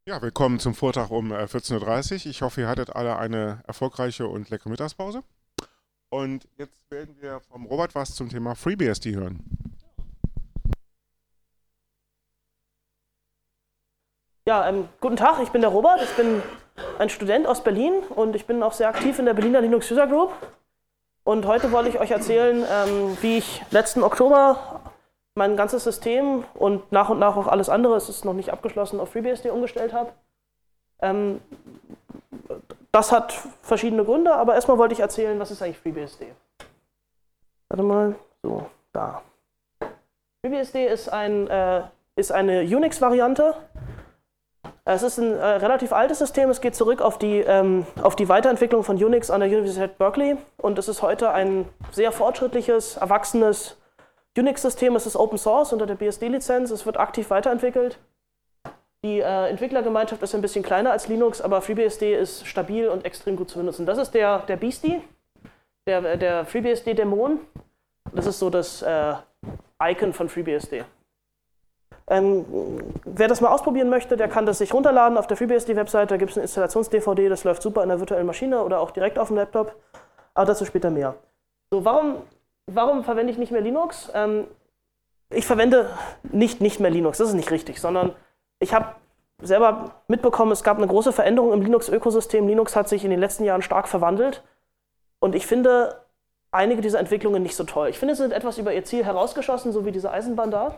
Ja, willkommen zum Vortrag um 14:30 Uhr. Ich hoffe, ihr hattet alle eine erfolgreiche und leckere Mittagspause. Und jetzt werden wir vom Robert was zum Thema FreeBSD hören. Ja, guten Tag, ich bin der Robert, ich bin ein Student aus Berlin und ich bin auch sehr aktiv in der Berliner Linux User Group. Und heute wollte ich euch erzählen, wie ich letzten Oktober mein ganzes System und nach auch alles andere, es ist noch nicht abgeschlossen, auf FreeBSD umgestellt habe. Das hat verschiedene Gründe, aber erstmal wollte ich erzählen, was ist eigentlich FreeBSD. Warte mal, so, da. FreeBSD ist eine Unix-Variante. Es ist ein relativ altes System, es geht zurück auf die Weiterentwicklung von Unix an der Universität Berkeley und es ist heute ein sehr fortschrittliches, erwachsenes Unix-System. Es ist Open Source unter der BSD-Lizenz, es wird aktiv weiterentwickelt. Die Entwicklergemeinschaft ist ein bisschen kleiner als Linux, aber FreeBSD ist stabil und extrem gut zu benutzen. Das ist der Beastie, der FreeBSD-Dämon. Das ist so das Icon von FreeBSD. Wer das mal ausprobieren möchte, der kann das sich runterladen auf der FreeBSD-Website. Da gibt es eine Installations-DVD, das läuft super in der virtuellen Maschine oder auch direkt auf dem Laptop. Aber dazu später mehr. So, warum verwende ich nicht mehr Linux? Ich verwende nicht mehr Linux, das ist nicht richtig, sondern ich habe selber mitbekommen, es gab eine große Veränderung im Linux-Ökosystem. Linux hat sich in den letzten Jahren stark verwandelt und ich finde einige dieser Entwicklungen nicht so toll. Ich finde, sie sind etwas über ihr Ziel herausgeschossen, so wie diese Eisenbahn da.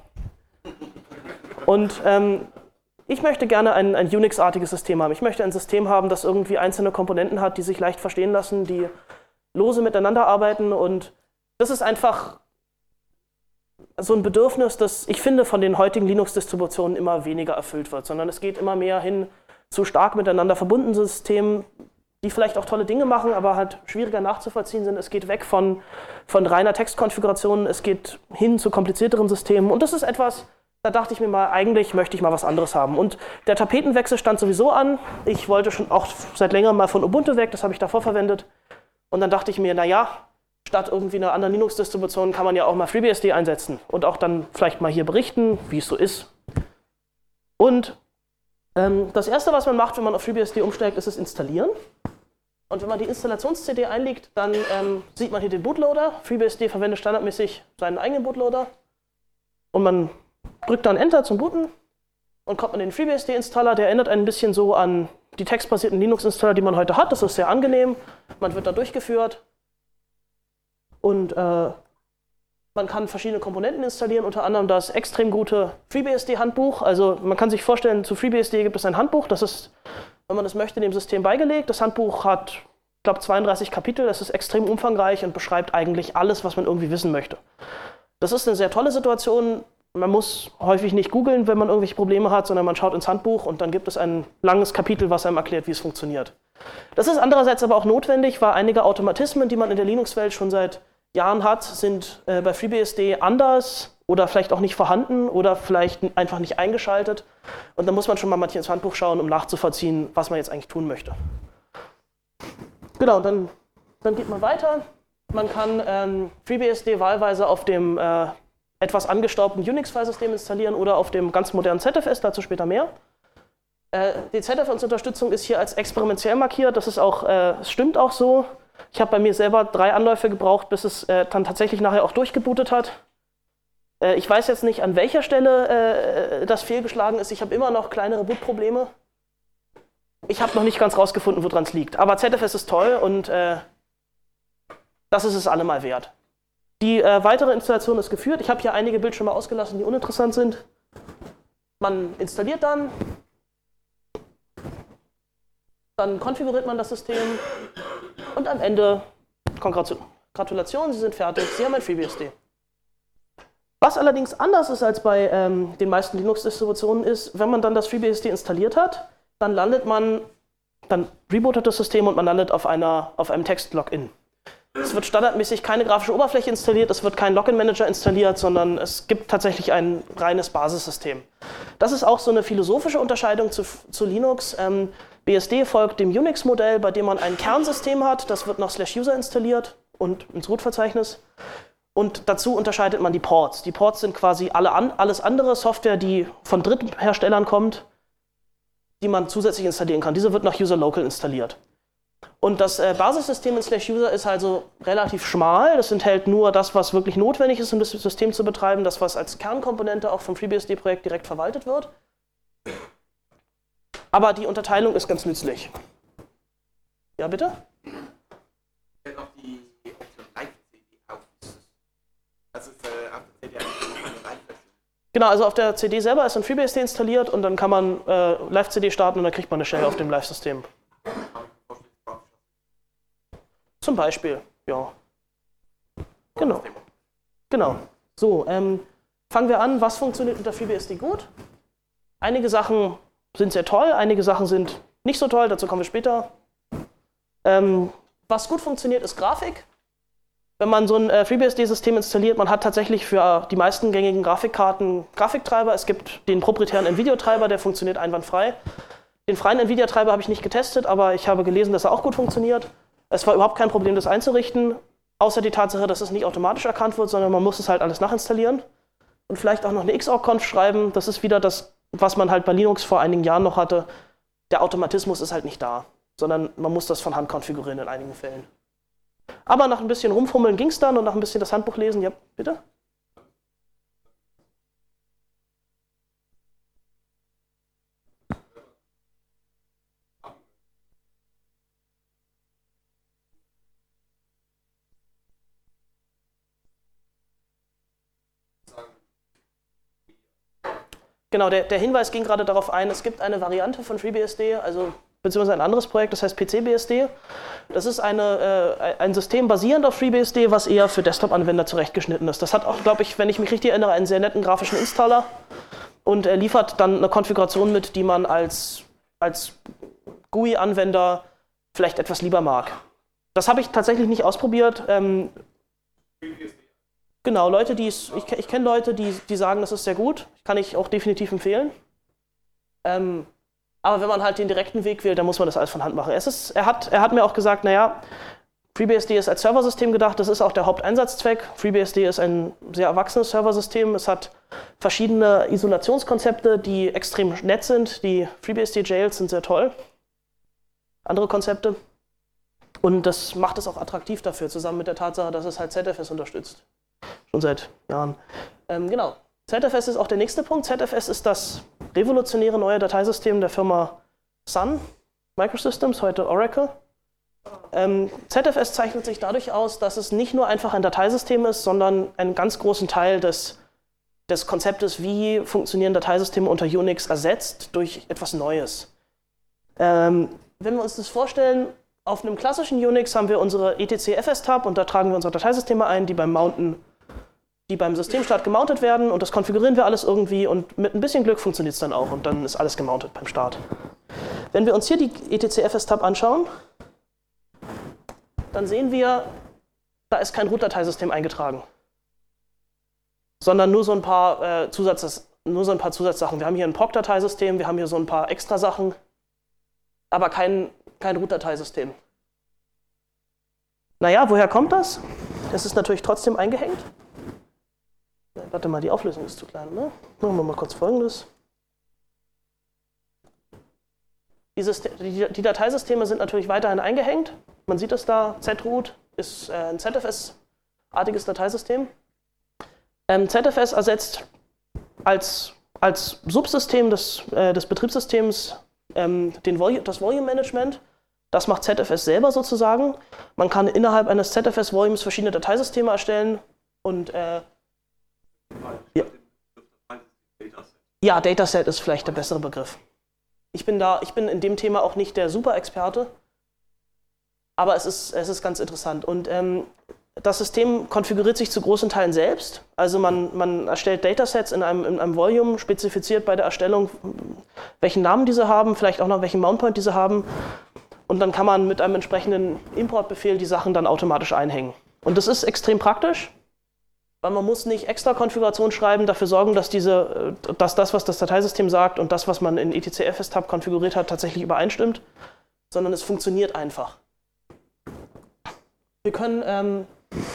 Und ich möchte gerne ein Unix-artiges System haben. Ich möchte ein System haben, das irgendwie einzelne Komponenten hat, die sich leicht verstehen lassen, die lose miteinander arbeiten. Und das ist einfach so ein Bedürfnis, das ich finde von den heutigen Linux-Distributionen immer weniger erfüllt wird, sondern es geht immer mehr hin zu stark miteinander verbundenen Systemen, die vielleicht auch tolle Dinge machen, aber halt schwieriger nachzuvollziehen sind. Es geht weg von reiner Textkonfiguration, es geht hin zu komplizierteren Systemen. Und das ist etwas, da dachte ich mir mal, eigentlich möchte ich mal was anderes haben. Und der Tapetenwechsel stand sowieso an. Ich wollte schon auch seit längerem mal von Ubuntu weg, das habe ich davor verwendet. Und dann dachte ich mir, naja, statt irgendwie einer anderen Linux-Distribution kann man ja auch mal FreeBSD einsetzen und auch dann vielleicht mal hier berichten, wie es so ist. Und das Erste, was man macht, wenn man auf FreeBSD umsteigt, ist es installieren. Und wenn man die Installations-CD einlegt, dann sieht man hier den Bootloader. FreeBSD verwendet standardmäßig seinen eigenen Bootloader. Und man drückt dann Enter zum Booten und kommt man in den FreeBSD-Installer. Der erinnert ein bisschen so an die textbasierten Linux-Installer, die man heute hat. Das ist sehr angenehm. Man wird da durchgeführt. Und man kann verschiedene Komponenten installieren, unter anderem das extrem gute FreeBSD-Handbuch. Also man kann sich vorstellen, zu FreeBSD gibt es ein Handbuch. Das ist, wenn man das möchte, dem System beigelegt. Das Handbuch hat, ich glaube, 32 Kapitel. Das ist extrem umfangreich und beschreibt eigentlich alles, was man irgendwie wissen möchte. Das ist eine sehr tolle Situation. Man muss häufig nicht googeln, wenn man irgendwelche Probleme hat, sondern man schaut ins Handbuch und dann gibt es ein langes Kapitel, was einem erklärt, wie es funktioniert. Das ist andererseits aber auch notwendig, weil einige Automatismen, die man in der Linux-Welt schon seit Jahren hat, sind bei FreeBSD anders oder vielleicht auch nicht vorhanden oder vielleicht einfach nicht eingeschaltet. Und da muss man schon mal manchmal ins Handbuch schauen, um nachzuvollziehen, was man jetzt eigentlich tun möchte. Genau, dann geht man weiter. Man kann FreeBSD wahlweise auf dem etwas angestaubten Unix-Filesystem installieren oder auf dem ganz modernen ZFS, dazu später mehr. Die ZFS-Unterstützung ist hier als experimentell markiert, das ist auch, es stimmt auch so. Ich habe bei mir selber 3 Anläufe gebraucht, bis es dann tatsächlich nachher auch durchgebootet hat. Ich weiß jetzt nicht, an welcher Stelle das fehlgeschlagen ist. Ich habe immer noch kleinere Bootprobleme. Ich habe noch nicht ganz rausgefunden, woran es liegt. Aber ZFS ist toll und das ist es allemal wert. Die weitere Installation ist geführt. Ich habe hier einige Bildschirme ausgelassen, die uninteressant sind. Man installiert dann konfiguriert man das System und am Ende, Gratulation, Sie sind fertig, Sie haben ein FreeBSD. Was allerdings anders ist als bei den meisten Linux-Distributionen ist, wenn man dann das FreeBSD installiert hat, dann rebootet das System und man landet auf einem Text-Login. Es wird standardmäßig keine grafische Oberfläche installiert, es wird kein Login-Manager installiert, sondern es gibt tatsächlich ein reines Basissystem. Das ist auch so eine philosophische Unterscheidung zu Linux. BSD folgt dem Unix-Modell, bei dem man ein Kernsystem hat, das wird nach /user installiert und ins Root-Verzeichnis. Und dazu unterscheidet man die Ports. Die Ports sind quasi alles andere Software, die von Drittherstellern kommt. die man zusätzlich installieren kann. Diese wird nach User Local installiert. Und das Basissystem in /user ist also relativ schmal. Das enthält nur das, was wirklich notwendig ist, um das System zu betreiben, das, was als Kernkomponente auch vom FreeBSD-Projekt direkt verwaltet wird. Aber die Unterteilung ist ganz nützlich. Ja, bitte? Noch die Option Live-CD auf. Das ist auf der CD eigentlich noch eine Live-Version. Genau, also auf der CD selber ist ein FreeBSD installiert und dann kann man Live-CD starten und dann kriegt man eine Shell auf dem Live-System. Zum Beispiel, ja. Genau. Genau. So, fangen wir an. Was funktioniert unter FreeBSD gut? Einige Sachen sind sehr toll, einige Sachen sind nicht so toll, dazu kommen wir später. Was gut funktioniert, ist Grafik. Wenn man so ein FreeBSD-System installiert, man hat tatsächlich für die meisten gängigen Grafikkarten Grafiktreiber. Es gibt den proprietären NVIDIA-Treiber, der funktioniert einwandfrei. Den freien NVIDIA-Treiber habe ich nicht getestet, aber ich habe gelesen, dass er auch gut funktioniert. Es war überhaupt kein Problem, das einzurichten, außer die Tatsache, dass es nicht automatisch erkannt wird, sondern man muss es halt alles nachinstallieren. Und vielleicht auch noch eine Xorg-Conf schreiben. Das ist wieder das, was man halt bei Linux vor einigen Jahren noch hatte. Der Automatismus ist halt nicht da, sondern man muss das von Hand konfigurieren in einigen Fällen. Aber nach ein bisschen rumfummeln ging es dann und nach ein bisschen das Handbuch lesen. Ja, bitte? Genau, der Hinweis ging gerade darauf ein, es gibt eine Variante von FreeBSD, also beziehungsweise ein anderes Projekt, das heißt PCBSD. Das ist ein System basierend auf FreeBSD, was eher für Desktop-Anwender zurechtgeschnitten ist. Das hat auch, glaube ich, wenn ich mich richtig erinnere, einen sehr netten grafischen Installer und er liefert dann eine Konfiguration mit, die man als GUI-Anwender vielleicht etwas lieber mag. Das habe ich tatsächlich nicht ausprobiert. Genau, ich kenne Leute, die sagen, das ist sehr gut. Kann ich auch definitiv empfehlen. Aber wenn man halt den direkten Weg wählt, dann muss man das alles von Hand machen. Er hat mir auch gesagt, naja, FreeBSD ist als Serversystem gedacht, das ist auch der Haupteinsatzzweck. FreeBSD ist ein sehr erwachsenes Serversystem. Es hat verschiedene Isolationskonzepte, die extrem nett sind. Die FreeBSD-Jails sind sehr toll. Andere Konzepte. Und das macht es auch attraktiv dafür, zusammen mit der Tatsache, dass es halt ZFS unterstützt. Schon seit Jahren. Genau. ZFS ist auch der nächste Punkt. ZFS ist das revolutionäre neue Dateisystem der Firma Sun Microsystems, heute Oracle. ZFS zeichnet sich dadurch aus, dass es nicht nur einfach ein Dateisystem ist, sondern einen ganz großen Teil des Konzeptes, wie funktionieren Dateisysteme unter Unix, ersetzt durch etwas Neues. Wenn wir uns das vorstellen, auf einem klassischen Unix haben wir unsere etc-fs-tab und da tragen wir unsere Dateisysteme ein, die beim Systemstart gemountet werden und das konfigurieren wir alles irgendwie und mit ein bisschen Glück funktioniert es dann auch und dann ist alles gemountet beim Start. Wenn wir uns hier die etc-fs-tab anschauen, dann sehen wir, da ist kein Root-Dateisystem eingetragen, sondern nur so ein paar Zusatzsachen. Wir haben hier ein POC-Dateisystem, wir haben hier so ein paar extra Sachen, aber kein Root-Dateisystem. Naja, woher kommt das? Es ist natürlich trotzdem eingehängt. Warte mal, die Auflösung ist zu klein, ne? Machen wir mal kurz Folgendes. Die Dateisysteme sind natürlich weiterhin eingehängt. Man sieht es da, zroot ist ein ZFS-artiges Dateisystem. ZFS ersetzt als Subsystem des Betriebssystems das Volume-Management. Das macht ZFS selber sozusagen. Man kann innerhalb eines ZFS-Volumes verschiedene Dateisysteme erstellen und ja, Dataset ist vielleicht der bessere Begriff. Ich bin in dem Thema auch nicht der Super-Experte, aber es ist ganz interessant. Und das System konfiguriert sich zu großen Teilen selbst. Also man erstellt Datasets in einem Volume, spezifiziert bei der Erstellung, welchen Namen diese haben, vielleicht auch noch welchen Mountpoint diese haben. Und dann kann man mit einem entsprechenden Importbefehl die Sachen dann automatisch einhängen. Und das ist extrem praktisch, weil man muss nicht extra Konfiguration schreiben, dafür sorgen, dass das, was das Dateisystem sagt und das, was man in etc-fs-tab konfiguriert hat, tatsächlich übereinstimmt, sondern es funktioniert einfach. Wir können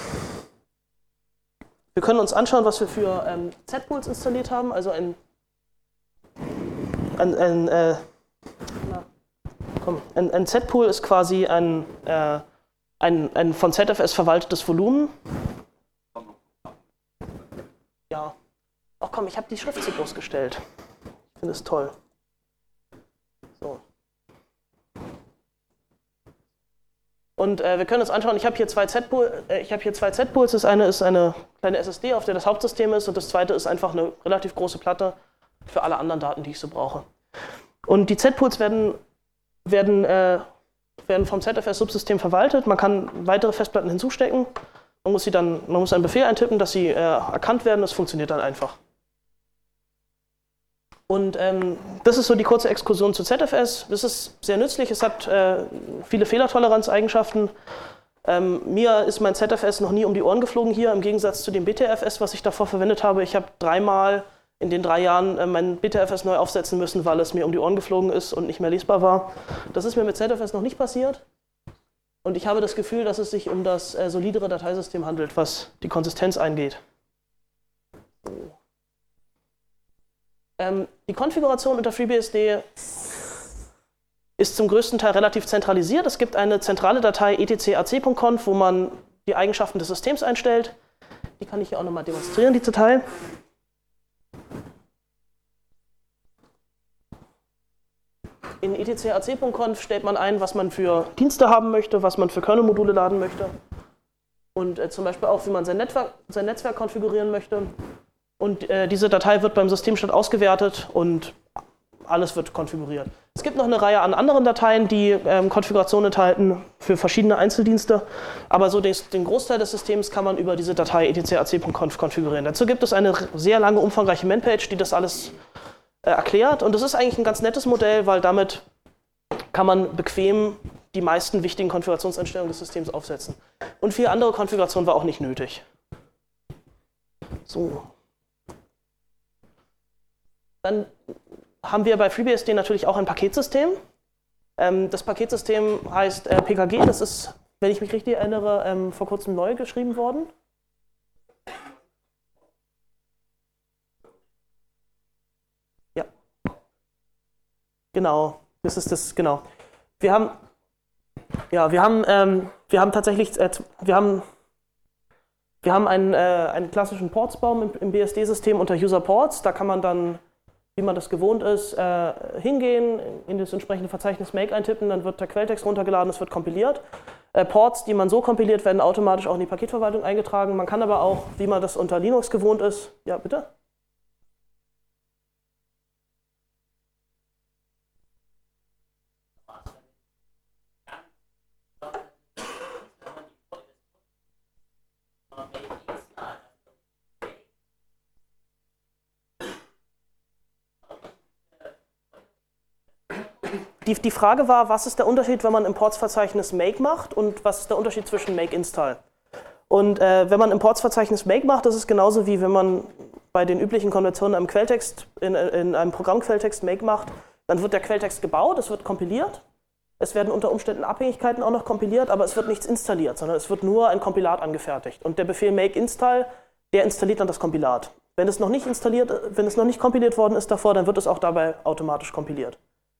uns anschauen, was wir für Z-Pools installiert haben, also Na, komm. Ein Z-Pool ist quasi ein von ZFS verwaltetes Volumen. Ja. Ach komm, ich habe die Schrift zu groß gestellt. Ich finde es toll. So. Und wir können uns anschauen, ich habe hier zwei Z-Pools. Das eine ist eine kleine SSD, auf der das Hauptsystem ist, und das zweite ist einfach eine relativ große Platte für alle anderen Daten, die ich so brauche. Und die Z-Pools werden vom ZFS-Subsystem verwaltet. Man kann weitere Festplatten hinzustecken. Man muss einen Befehl eintippen, dass sie erkannt werden. Das funktioniert dann einfach. Und das ist so die kurze Exkursion zu ZFS. Das ist sehr nützlich. Es hat viele Fehlertoleranzeigenschaften. Mir ist mein ZFS noch nie um die Ohren geflogen hier, im Gegensatz zu dem BTFS, was ich davor verwendet habe. Ich habe dreimal in den 3 Jahren mein BTFS neu aufsetzen müssen, weil es mir um die Ohren geflogen ist und nicht mehr lesbar war. Das ist mir mit ZFS noch nicht passiert. Und ich habe das Gefühl, dass es sich um das solidere Dateisystem handelt, was die Konsistenz eingeht. Die Konfiguration unter FreeBSD ist zum größten Teil relativ zentralisiert. Es gibt eine zentrale Datei etc.ac.conf, wo man die Eigenschaften des Systems einstellt. Die kann ich hier auch nochmal demonstrieren, die Datei. In etc.ac.conf stellt man ein, was man für Dienste haben möchte, was man für Kernel-Module laden möchte und zum Beispiel auch, wie man sein Netzwerk konfigurieren möchte. Und diese Datei wird beim Systemstart ausgewertet und alles wird konfiguriert. Es gibt noch eine Reihe an anderen Dateien, die Konfigurationen enthalten für verschiedene Einzeldienste, aber so den Großteil des Systems kann man über diese Datei etc.ac.conf konfigurieren. Dazu gibt es eine sehr lange, umfangreiche Man-Page, die das alles erklärt, und das ist eigentlich ein ganz nettes Modell, weil damit kann man bequem die meisten wichtigen Konfigurationseinstellungen des Systems aufsetzen. Und viel andere Konfiguration war auch nicht nötig. So. Dann haben wir bei FreeBSD natürlich auch ein Paketsystem. Das Paketsystem heißt PKG, das ist, wenn ich mich richtig erinnere, vor kurzem neu geschrieben worden. Ja. Genau, das ist das, genau. Wir haben einen klassischen Portsbaum im BSD-System unter User Ports. Da kann man dann, wie man das gewohnt ist, hingehen, in das entsprechende Verzeichnis Make eintippen, dann wird der Quelltext runtergeladen, es wird kompiliert. Ports, die man so kompiliert, werden automatisch auch in die Paketverwaltung eingetragen. Man kann aber auch, wie man das unter Linux gewohnt ist, ja bitte? Die Frage war, was ist der Unterschied, wenn man im Portsverzeichnis Make macht, und was ist der Unterschied zwischen Make Install? Und wenn man im Portsverzeichnis Make macht, das ist genauso wie wenn man bei den üblichen Konventionen einem Quelltext, in einem Programmquelltext Make macht, dann wird der Quelltext gebaut, es wird kompiliert, es werden unter Umständen Abhängigkeiten auch noch kompiliert, aber es wird nichts installiert, sondern es wird nur ein Kompilat angefertigt. Und der Befehl Make Install, der installiert dann das Kompilat. Wenn es noch nicht kompiliert worden ist davor, dann wird es auch dabei automatisch kompiliert.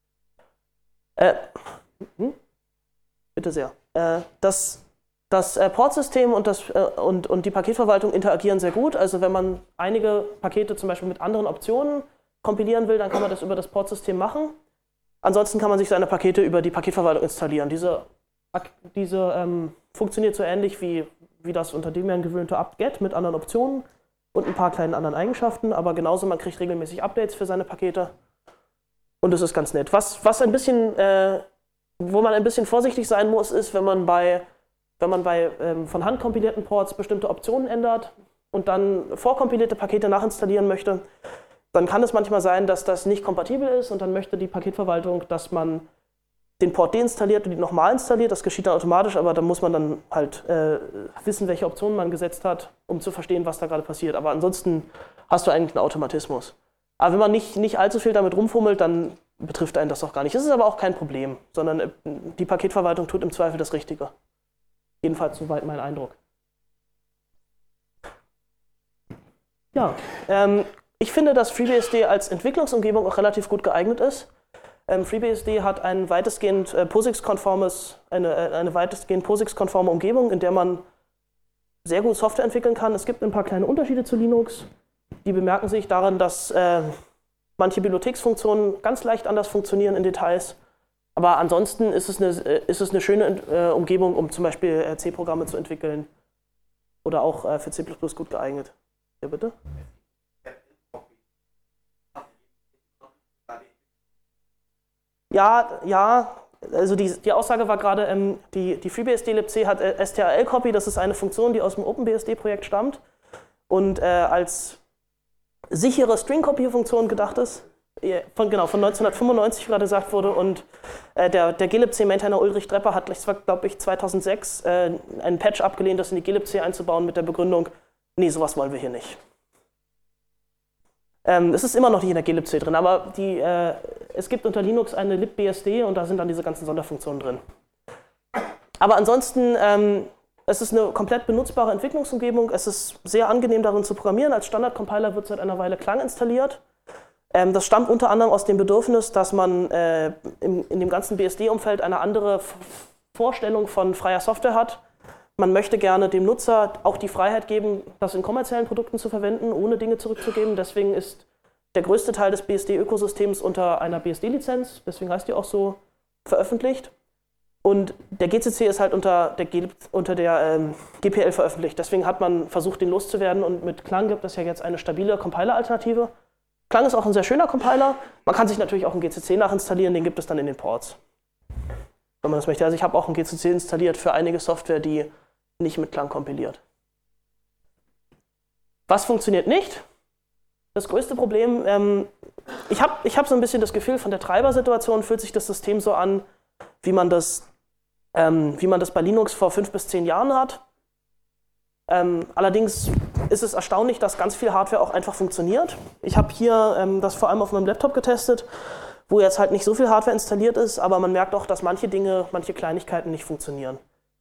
Bitte sehr. Das Portsystem und die Paketverwaltung interagieren sehr gut. Also wenn man einige Pakete zum Beispiel mit anderen Optionen kompilieren will, dann kann man das über das Portsystem machen. Ansonsten kann man sich seine Pakete über die Paketverwaltung installieren. Diese funktioniert so ähnlich wie das unter Debian gewöhnte apt-get mit anderen Optionen und ein paar kleinen anderen Eigenschaften, aber genauso, man kriegt regelmäßig Updates für seine Pakete. Und das ist ganz nett. Was ein bisschen, wo man ein bisschen vorsichtig sein muss, ist, wenn man bei von Hand kompilierten Ports bestimmte Optionen ändert und dann vorkompilierte Pakete nachinstallieren möchte, dann kann es manchmal sein, dass das nicht kompatibel ist, und dann möchte die Paketverwaltung, dass man den Port deinstalliert und ihn nochmal installiert. Das geschieht dann automatisch, aber da muss man dann halt wissen, welche Optionen man gesetzt hat, um zu verstehen, was da gerade passiert. Aber ansonsten hast du eigentlich einen Automatismus. Aber wenn man nicht allzu viel damit rumfummelt, dann betrifft einen das auch gar nicht. Das ist aber auch kein Problem, sondern die Paketverwaltung tut im Zweifel das Richtige. Jedenfalls soweit mein Eindruck. Ja, ich finde, dass FreeBSD als Entwicklungsumgebung auch relativ gut geeignet ist. FreeBSD hat ein weitestgehend eine weitestgehend POSIX-konforme Umgebung, in der man sehr gut Software entwickeln kann. Es gibt ein paar kleine Unterschiede zu Linux. Die bemerken sich daran, dass manche Bibliotheksfunktionen ganz leicht anders funktionieren in Details. Aber ansonsten ist es eine schöne Umgebung, um zum Beispiel C-Programme zu entwickeln. Oder auch für C++ gut geeignet. Ja, bitte? Ja, also die Aussage war gerade, die FreeBSD libc hat strl-copy, das ist eine Funktion, die aus dem OpenBSD-Projekt stammt und als sichere String-Copy-Funktion gedacht ist, von 1995 gerade gesagt wurde, und der glibc-Maintainer Ulrich Drepper hat, glaube ich, 2006 einen Patch abgelehnt, das in die glibc einzubauen mit der Begründung, nee, sowas wollen wir hier nicht. Es ist immer noch nicht in der glibc drin, aber es gibt unter Linux eine libbsd und da sind dann diese ganzen Sonderfunktionen drin. Aber ansonsten, es ist eine komplett benutzbare Entwicklungsumgebung, es ist sehr angenehm darin zu programmieren. Als Standard-Compiler wird seit einer Weile Clang installiert. Das stammt unter anderem aus dem Bedürfnis, dass man in dem ganzen BSD-Umfeld eine andere Vorstellung von freier Software hat. Man möchte gerne dem Nutzer auch die Freiheit geben, das in kommerziellen Produkten zu verwenden, ohne Dinge zurückzugeben. Deswegen ist der größte Teil des BSD-Ökosystems unter einer BSD-Lizenz, deswegen heißt die auch so, veröffentlicht. Und der GCC ist halt unter der GPL veröffentlicht. Deswegen hat man versucht, den loszuwerden, und mit Clang gibt es ja jetzt eine stabile Compiler-Alternative. Clang ist auch ein sehr schöner Compiler. Man kann sich natürlich auch einen GCC nachinstallieren, den gibt es dann in den Ports, wenn man das möchte. Also ich habe auch einen GCC installiert für einige Software, die nicht mit Clang kompiliert. Was funktioniert nicht? Das größte Problem, ich hab so ein bisschen das Gefühl, von der Treibersituation fühlt sich das System so an, wie man das bei Linux vor 5 bis 10 Jahren hat. Allerdings ist es erstaunlich, dass ganz viel Hardware auch einfach funktioniert. Ich habe hier das vor allem auf meinem Laptop getestet, wo jetzt halt nicht so viel Hardware installiert ist, aber man merkt auch, dass manche Kleinigkeiten nicht funktionieren.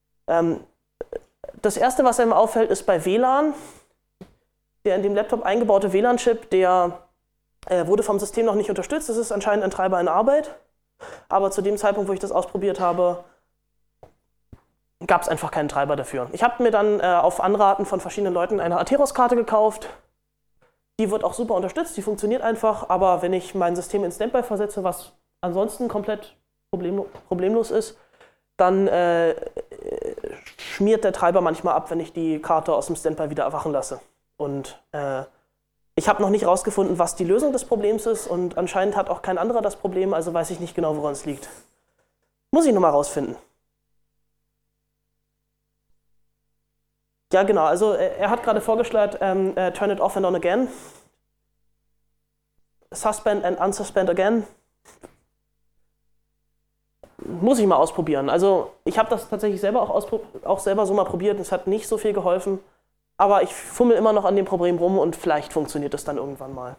Das erste, was einem auffällt, ist bei WLAN. Der in dem Laptop eingebaute WLAN-Chip, der wurde vom System noch nicht unterstützt. Das ist anscheinend ein Treiber in Arbeit. Aber zu dem Zeitpunkt, wo ich das ausprobiert habe, gab es einfach keinen Treiber dafür. Ich habe mir dann auf Anraten von verschiedenen Leuten eine Atheros-Karte gekauft. Die wird auch super unterstützt, die funktioniert einfach. Aber wenn ich mein System in Standby versetze, was ansonsten komplett problemlos ist, dann schmiert der Treiber manchmal ab, wenn ich die Karte aus dem Standby wieder erwachen lasse. Und ich habe noch nicht rausgefunden, was die Lösung des Problems ist, und anscheinend hat auch kein anderer das Problem, also weiß ich nicht genau, woran es liegt. Muss ich nochmal rausfinden. Ja, genau, also er hat gerade vorgeschlagen, turn it off and on again. Suspend and unsuspend again. Muss ich mal ausprobieren. Also ich habe das tatsächlich selber auch selber so mal probiert, es hat nicht so viel geholfen. Aber ich fummel immer noch an dem Problem rum und vielleicht funktioniert es dann irgendwann mal.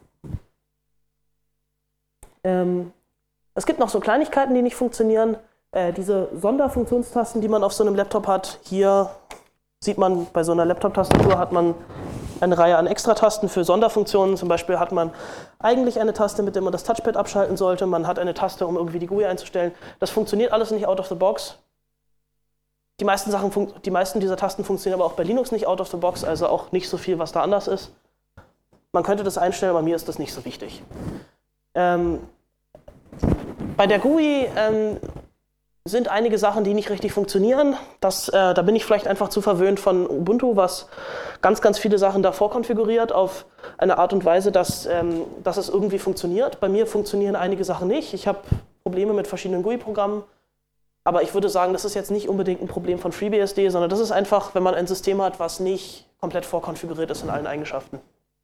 Es gibt noch so Kleinigkeiten, die nicht funktionieren. Diese Sonderfunktionstasten, die man auf so einem Laptop hat. Hier sieht man, bei so einer Laptop-Tastatur hat man eine Reihe an Extratasten für Sonderfunktionen. Zum Beispiel hat man eigentlich eine Taste, mit der man das Touchpad abschalten sollte. Man hat eine Taste, um irgendwie die GUI einzustellen. Das funktioniert alles nicht out of the box. Die meisten dieser Tasten funktionieren aber auch bei Linux nicht out of the box, also auch nicht so viel, was da anders ist. Man könnte das einstellen, aber mir ist das nicht so wichtig. Bei der GUI sind einige Sachen, die nicht richtig funktionieren. Da bin ich vielleicht einfach zu verwöhnt von Ubuntu, was ganz, ganz viele Sachen davor konfiguriert auf eine Art und Weise, dass es irgendwie funktioniert. Bei mir funktionieren einige Sachen nicht. Ich habe Probleme mit verschiedenen GUI-Programmen. Aber ich würde sagen, das ist jetzt nicht unbedingt ein Problem von FreeBSD, sondern das ist einfach, wenn man ein System hat, was nicht komplett vorkonfiguriert ist in allen Eigenschaften.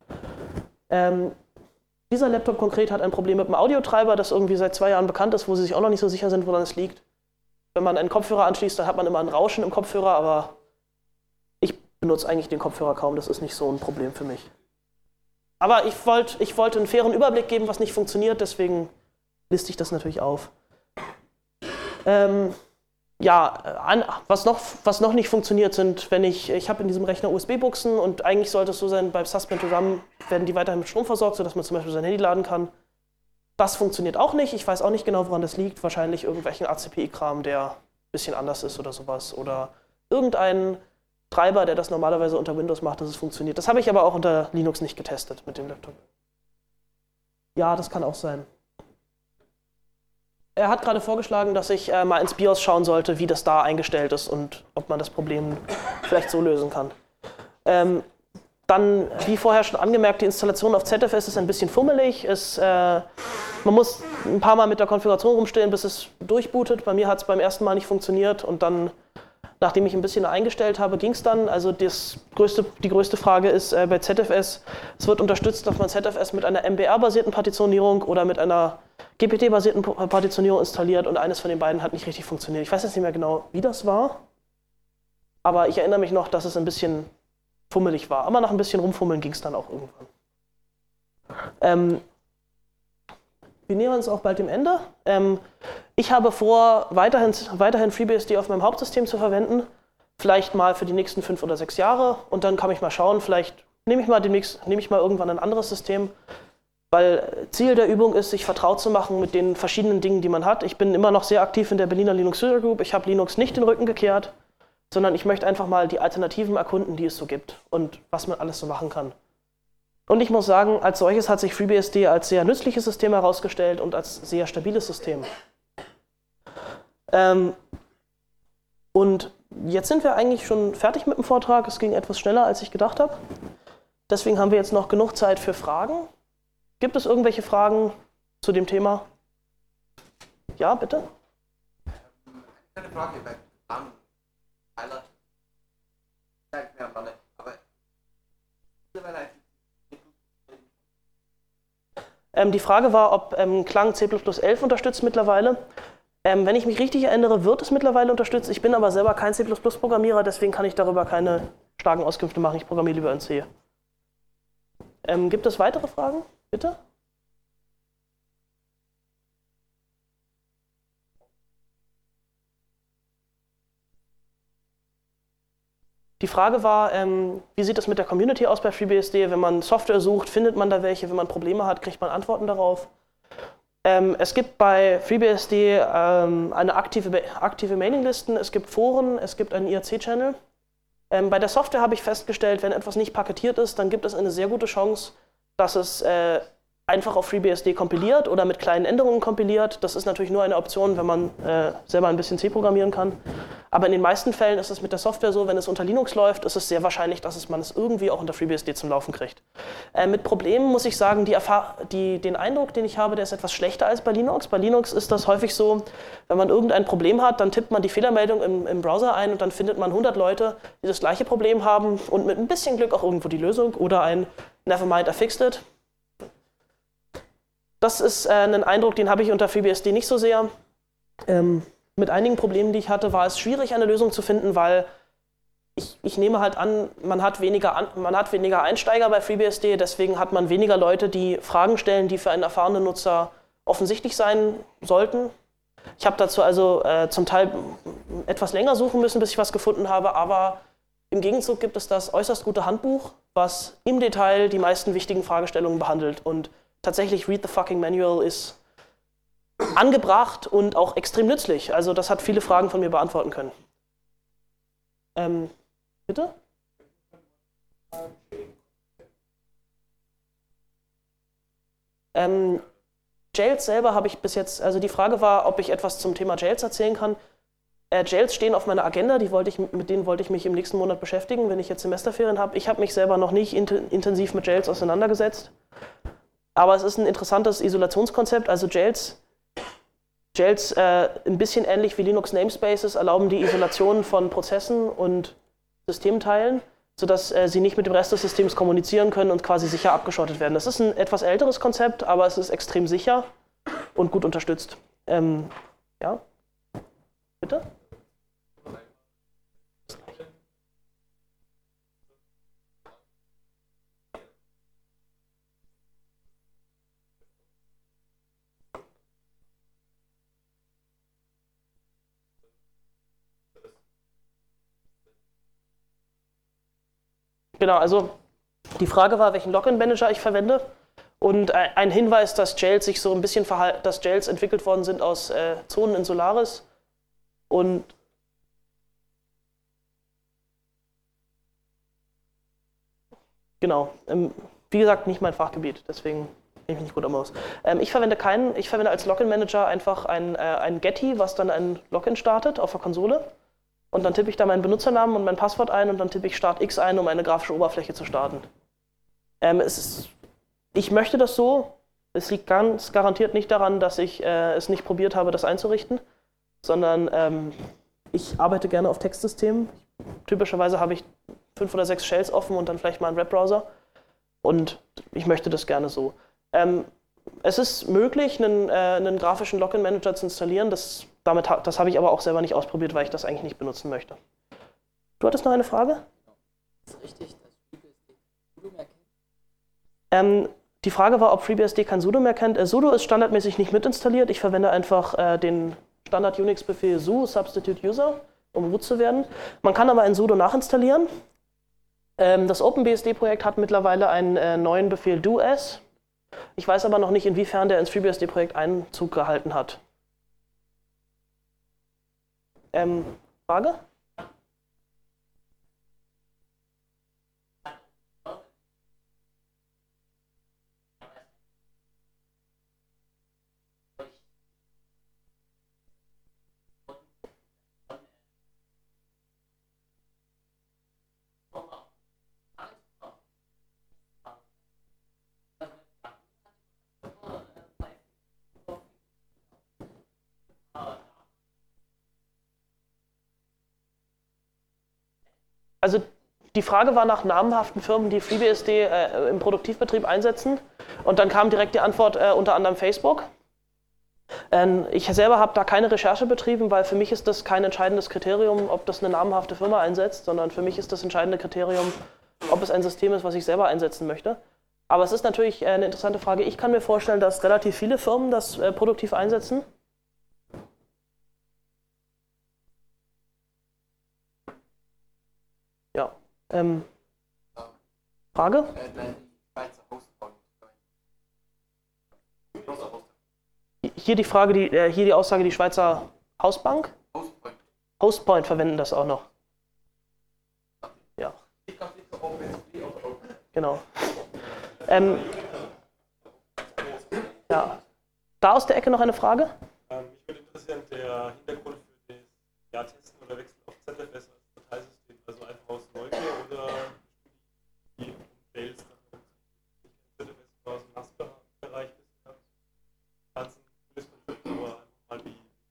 Dieser Laptop konkret hat ein Problem mit dem Audiotreiber, das irgendwie seit 2 Jahren bekannt ist, wo sie sich auch noch nicht so sicher sind, woran es liegt. Wenn man einen Kopfhörer anschließt, dann hat man immer ein Rauschen im Kopfhörer, aber ich benutze eigentlich den Kopfhörer kaum, das ist nicht so ein Problem für mich. Aber ich wollte einen fairen Überblick geben, was nicht funktioniert, deswegen liste ich das natürlich auf. Was noch nicht funktioniert sind, ich habe in diesem Rechner USB-Buchsen und eigentlich sollte es so sein, bei Suspend to Run werden die weiterhin mit Strom versorgt, sodass man zum Beispiel sein Handy laden kann. Das funktioniert auch nicht. Ich weiß auch nicht genau, woran das liegt. Wahrscheinlich irgendwelchen ACPI-Kram, der ein bisschen anders ist oder sowas. Oder irgendein Treiber, der das normalerweise unter Windows macht, dass es funktioniert. Das habe ich aber auch unter Linux nicht getestet mit dem Laptop. Ja, das kann auch sein. Er hat gerade vorgeschlagen, dass ich mal ins BIOS schauen sollte, wie das da eingestellt ist und ob man das Problem vielleicht so lösen kann. Dann, wie vorher schon angemerkt, die Installation auf ZFS ist ein bisschen fummelig. Man muss ein paar Mal mit der Konfiguration rumstehen, bis es durchbootet. Bei mir hat es beim ersten Mal nicht funktioniert und dann, nachdem ich ein bisschen eingestellt habe, ging es dann. Also die größte Frage ist bei ZFS, es wird unterstützt, dass man ZFS mit einer MBR-basierten Partitionierung oder mit einer GPT-basierten Partitionierung installiert und eines von den beiden hat nicht richtig funktioniert. Ich weiß jetzt nicht mehr genau, wie das war, aber ich erinnere mich noch, dass es ein bisschen fummelig war. Aber nach ein bisschen rumfummeln ging es dann auch irgendwann. Wir nähern uns auch bald dem Ende. Ich habe vor, weiterhin FreeBSD auf meinem Hauptsystem zu verwenden. Vielleicht mal für die nächsten 5 oder 6 Jahre. Und dann kann ich mal schauen, vielleicht nehme ich mal irgendwann ein anderes System. Weil Ziel der Übung ist, sich vertraut zu machen mit den verschiedenen Dingen, die man hat. Ich bin immer noch sehr aktiv in der Berliner Linux User Group. Ich habe Linux nicht den Rücken gekehrt, sondern ich möchte einfach mal die Alternativen erkunden, die es so gibt und was man alles so machen kann. Und ich muss sagen, als solches hat sich FreeBSD als sehr nützliches System herausgestellt und als sehr stabiles System. Und jetzt sind wir eigentlich schon fertig mit dem Vortrag. Es ging etwas schneller, als ich gedacht habe. Deswegen haben wir jetzt noch genug Zeit für Fragen. Gibt es irgendwelche Fragen zu dem Thema? Ja, bitte? Eine Frage bei Tyler. Zeigt mir mal, aber die Frage war, ob Klang C++11 unterstützt mittlerweile. Wenn ich mich richtig erinnere, wird es mittlerweile unterstützt. Ich bin aber selber kein C++-Programmierer, deswegen kann ich darüber keine starken Auskünfte machen. Ich programmiere lieber in C. Gibt es weitere Fragen? Bitte? Die Frage war, wie sieht es mit der Community aus bei FreeBSD? Wenn man Software sucht, findet man da welche? Wenn man Probleme hat, kriegt man Antworten darauf. Es gibt bei FreeBSD eine aktive Mailinglisten, es gibt Foren, es gibt einen IRC-Channel. Bei der Software habe ich festgestellt, wenn etwas nicht paketiert ist, dann gibt es eine sehr gute Chance, dass es einfach auf FreeBSD kompiliert oder mit kleinen Änderungen kompiliert. Das ist natürlich nur eine Option, wenn man selber ein bisschen C programmieren kann. Aber in den meisten Fällen ist es mit der Software so, wenn es unter Linux läuft, ist es sehr wahrscheinlich, dass man es irgendwie auch unter FreeBSD zum Laufen kriegt. Mit Problemen muss ich sagen, den Eindruck, den ich habe, der ist etwas schlechter als bei Linux. Bei Linux ist das häufig so, wenn man irgendein Problem hat, dann tippt man die Fehlermeldung im Browser ein und dann findet man 100 Leute, die das gleiche Problem haben und mit ein bisschen Glück auch irgendwo die Lösung oder ein Nevermind, I fixed it. Das ist ein Eindruck, den habe ich unter FreeBSD nicht so sehr. Mit einigen Problemen, die ich hatte, war es schwierig, eine Lösung zu finden, weil ich nehme halt an, man hat weniger Einsteiger bei FreeBSD, deswegen hat man weniger Leute, die Fragen stellen, die für einen erfahrenen Nutzer offensichtlich sein sollten. Ich habe dazu also zum Teil etwas länger suchen müssen, bis ich was gefunden habe, aber im Gegenzug gibt es das äußerst gute Handbuch, was im Detail die meisten wichtigen Fragestellungen behandelt. Und tatsächlich, Read the fucking Manual ist angebracht und auch extrem nützlich. Also das hat viele Fragen von mir beantworten können. Bitte? Jails selber habe ich bis jetzt, also die Frage war, ob ich etwas zum Thema Jails erzählen kann. Jails stehen auf meiner Agenda, mit denen wollte ich mich im nächsten Monat beschäftigen, wenn ich jetzt Semesterferien habe. Ich habe mich selber noch nicht intensiv mit Jails auseinandergesetzt. Aber es ist ein interessantes Isolationskonzept. Also Jails ein bisschen ähnlich wie Linux Namespaces erlauben die Isolation von Prozessen und Systemteilen, sodass sie nicht mit dem Rest des Systems kommunizieren können und quasi sicher abgeschottet werden. Das ist ein etwas älteres Konzept, aber es ist extrem sicher und gut unterstützt. Ja? Bitte? Genau, also die Frage war, welchen Login-Manager ich verwende. Und ein Hinweis, dass Jails sich so ein bisschen dass Jails entwickelt worden sind aus Zonen in Solaris. Und genau, wie gesagt, nicht mein Fachgebiet, deswegen kenne ich mich nicht gut aus. Ich verwende als Login-Manager einfach ein Getty, was dann ein Login startet auf der Konsole. Und dann tippe ich da meinen Benutzernamen und mein Passwort ein und dann tippe ich Start X ein, um eine grafische Oberfläche zu starten. Ich möchte das so. Es liegt ganz garantiert nicht daran, dass ich es nicht probiert habe, das einzurichten, sondern ich arbeite gerne auf Textsystemen. Typischerweise habe ich 5 oder 6 Shells offen und dann vielleicht mal einen Webbrowser. Und ich möchte das gerne so. Es ist möglich, einen grafischen Login-Manager zu installieren. Das habe ich aber auch selber nicht ausprobiert, weil ich das eigentlich nicht benutzen möchte. Du hattest noch eine Frage? Ist es richtig, dass FreeBSD sudo mehr kennt? Die Frage war, ob FreeBSD kein sudo mehr kennt. Sudo ist standardmäßig nicht mitinstalliert. Ich verwende einfach den Standard-Unix-Befehl su substitute user, um root zu werden. Man kann aber ein sudo nachinstallieren. Das OpenBSD-Projekt hat mittlerweile einen neuen Befehl do's. Ich weiß aber noch nicht, inwiefern der ins FreeBSD-Projekt Einzug gehalten hat. Frage? Also die Frage war nach namhaften Firmen, die FreeBSD im Produktivbetrieb einsetzen. Und dann kam direkt die Antwort unter anderem Facebook. Ich selber habe da keine Recherche betrieben, weil für mich ist das kein entscheidendes Kriterium, ob das eine namhafte Firma einsetzt, sondern für mich ist das entscheidende Kriterium, ob es ein System ist, was ich selber einsetzen möchte. Aber es ist natürlich eine interessante Frage. Ich kann mir vorstellen, dass relativ viele Firmen das produktiv einsetzen. Ja. Frage? Hier die Frage, hier die Aussage, die Schweizer Hausbank? Hostpoint verwenden das auch noch. Ja. Genau. Ja. Da aus der Ecke noch eine Frage? Mich würde interessieren, der Hintergrund für das Testen oder Wechsel auf ZFS als Dateisystem, also einfach aus Neugier oder die Fails ZFS aus dem NAS-Bereich ganzen aber einfach mal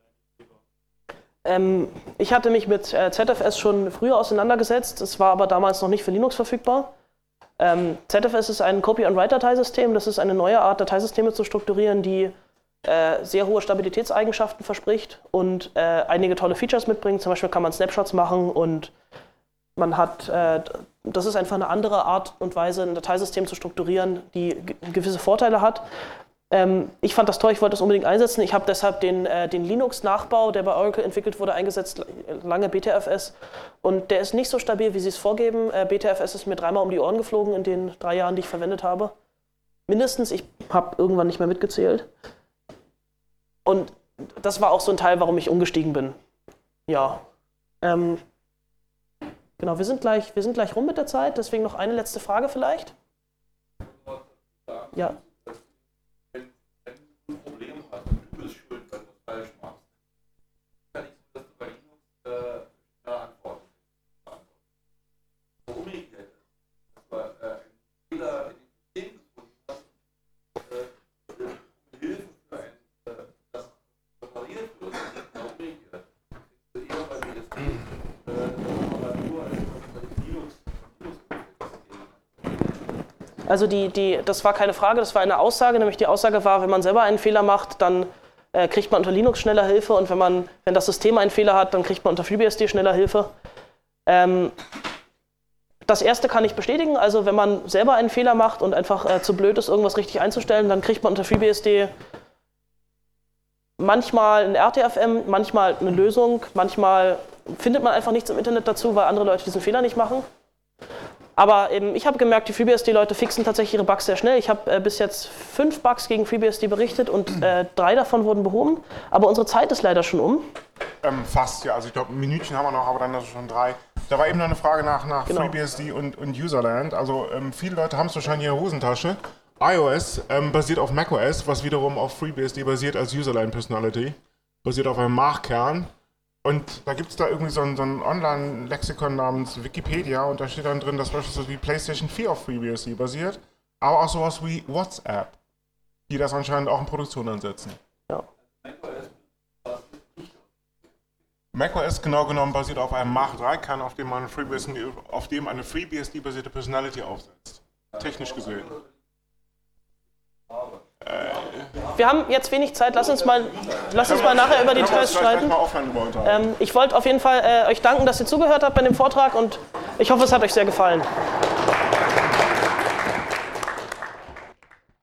wie ich hatte mich mit ZFS schon früher auseinandergesetzt, es war aber damals noch nicht für Linux verfügbar. ZFS ist ein Copy-and-Write-Dateisystem, das ist eine neue Art, Dateisysteme zu strukturieren, die sehr hohe Stabilitätseigenschaften verspricht und einige tolle Features mitbringt. Zum Beispiel kann man Snapshots machen und man hat, das ist einfach eine andere Art und Weise, ein Dateisystem zu strukturieren, die gewisse Vorteile hat. Ich fand das toll, ich wollte das unbedingt einsetzen. Ich habe deshalb den Linux-Nachbau, der bei Oracle entwickelt wurde, eingesetzt, lange BTFS. Und der ist nicht so stabil, wie sie es vorgeben. BTFS ist mir 3-mal um die Ohren geflogen in den 3 Jahren, die ich verwendet habe. Mindestens, ich habe irgendwann nicht mehr mitgezählt. Und das war auch so ein Teil, warum ich umgestiegen bin. Ja. Genau, wir sind gleich rum mit der Zeit, deswegen noch eine letzte Frage vielleicht. Ja. Also das war keine Frage, das war eine Aussage, nämlich die Aussage war, wenn man selber einen Fehler macht, dann kriegt man unter Linux schneller Hilfe und wenn das System einen Fehler hat, dann kriegt man unter FreeBSD schneller Hilfe. Das erste kann ich bestätigen, also wenn man selber einen Fehler macht und einfach zu blöd ist, irgendwas richtig einzustellen, dann kriegt man unter FreeBSD manchmal ein RTFM, manchmal eine Lösung, manchmal findet man einfach nichts im Internet dazu, weil andere Leute diesen Fehler nicht machen. Aber eben, ich habe gemerkt, die FreeBSD-Leute fixen tatsächlich ihre Bugs sehr schnell. Ich habe bis jetzt 5 Bugs gegen FreeBSD berichtet und 3 davon wurden behoben. Aber unsere Zeit ist leider schon um. Fast, ja. Also ich glaube, ein Minütchen haben wir noch, aber dann ist es schon 3. Da war eben noch eine Frage nach Genau. FreeBSD und Userland. Also viele Leute haben es wahrscheinlich in der Hosentasche. iOS basiert auf macOS, was wiederum auf FreeBSD basiert als Userland Personality. Basiert auf einem Mach-Kern. Und da gibt es da irgendwie so ein Online-Lexikon namens Wikipedia und da steht dann drin, dass beispielsweise die PlayStation 4 auf FreeBSD basiert, aber auch sowas wie WhatsApp, die das anscheinend auch in Produktion ansetzen. Ja. macOS genau genommen basiert auf einem Mach-3-Kern, auf dem eine FreeBSD-basierte Personality aufsetzt. Technisch gesehen. Wir haben jetzt wenig Zeit, lass uns mal nachher über Details streiten. Ich wollte auf jeden Fall euch danken, dass ihr zugehört habt bei dem Vortrag und ich hoffe, es hat euch sehr gefallen.